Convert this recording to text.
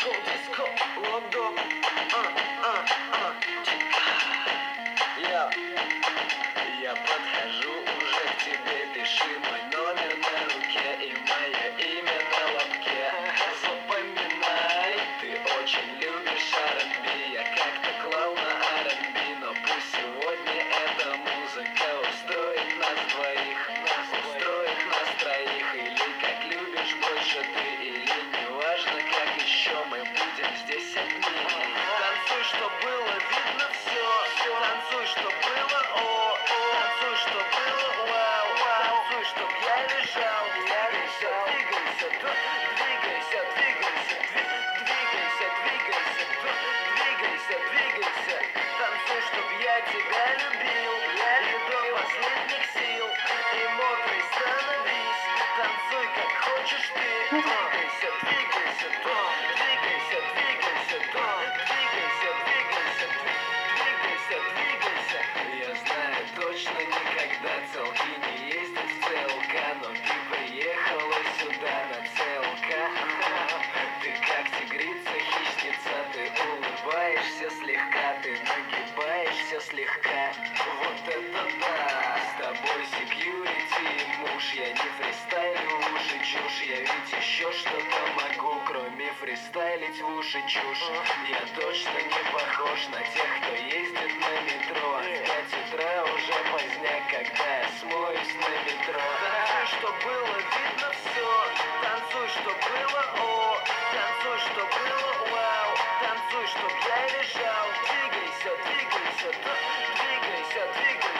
Диско, Лондон. Я подхожу уже к тебе, пиши мой номер на руке и мое имя на лобке. Запоминай, ты очень любишь R&B. Я как-то клал на R&B, но пусть сегодня эта музыка устроит нас двоих, устроит нас троих. Или как любишь больше ты, или неважно как еще мы будем здесь одни. Танцуй, что было видно все, танцуй, что было, танцуй, что было, вау, танцуй, чтоб я лежал. Двигайся, двигайся, двигайся, двигайся, двигайся, двигайся, двигайся, двигайся. Танцуй, чтоб я тебя любил, и до последних сил. И мокрый становись, танцуй как хочешь ты. Двигайся, двигайся, двигайся, двигайся, двигайся, двигайся, двигайся, двигайся. Я знаю точно, никогда целки не ездят в ЦЛК, но ты приехала сюда на ЦЛК. Ты как тигрица, хищница, ты улыбаешься слегка, ты нагибаешься слегка. Вот это да! С тобой секьюрити и муж, я не фристайлю в уши чушь. Я ведь еще что-то могу, кроме фристайлить в уши чушь. Я точно не похож на тех, кто ездит на метро. В 5 утра уже поздняк, когда я смоюсь на метро. Танцуй, что было видно все, танцуй, что было, танцуй, что было, вау, танцуй, чтоб я лежал. Двигайся, двигайся, двигайся, двигайся.